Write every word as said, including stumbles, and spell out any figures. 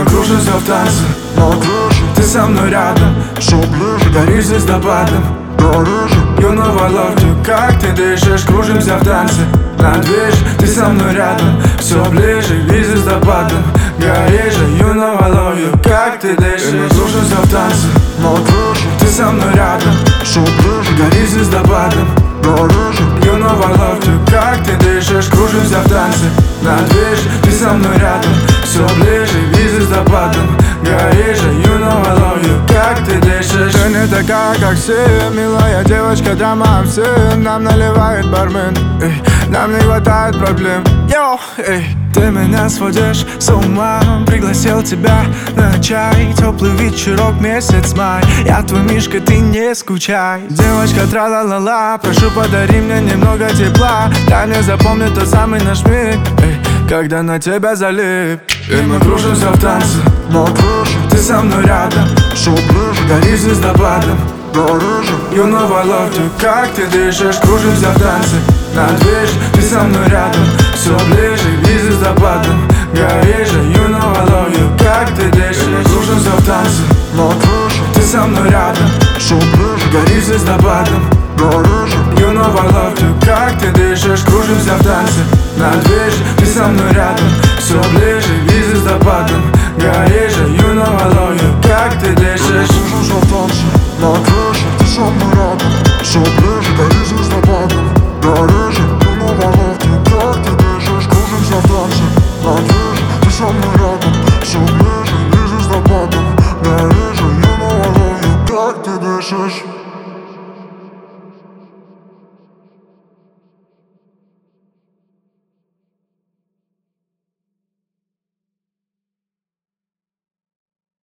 мы кружимся в танце, ты со мной рядом, горишь звездопадом, юного ловлю, как ты дышишь. Кружимся в танце, на движ, ты со мной рядом, все ближе, и звездопадом, горишь же, юного ловлю, как ты дышишь. Мы кружимся в танце, ты со мной рядом, горишь звездопадом, юного ловлю, как ты дышишь. Кружимся в танце, на движ, ты со мной рядом, все ближе, и звездопадом, горишь же, юного ловлю, как ты дышишь. Ты не такая, как все, милая девочка, драма сын. Нам наливает бармен, эй, нам не хватает проблем, йоу, эй. Ты меня сводишь с ума, пригласил тебя на чай. Теплый вечерок, месяц май, я твой мишка, ты не скучай. Девочка, тра-ла-ла-ла, прошу, подари мне немного тепла. Дай мне запомнить тот самый наш миг, эй, когда на тебя залип. И мы кружимся в танце, ты со мной рядом, горишь звездопадом, юного ловлю, как ты дышишь. Кружимся в танце, на движ, ты со мной рядом, все ближе, и звездопадом, горишь же, юного ловлю, как ты дышишь. Мы кружимся в танце, ты со мной рядом, горишь звездопадом, юного ловлю, как ты дышишь. Кружимся в танце, на движ, ты со мной рядом, все ближе, и звездопадом, горишь же, юного ловлю, как ты дышишь. Кружимся в танце, на движ, ты со мной рядом, все ближе, горишь звездопадом, горишь же, юного ловлю, как ты дышишь. Кружимся в танце, на движ, ты со мной рядом, все ближе, и звездопадом, горишь же, юного ловлю, как ты дышишь.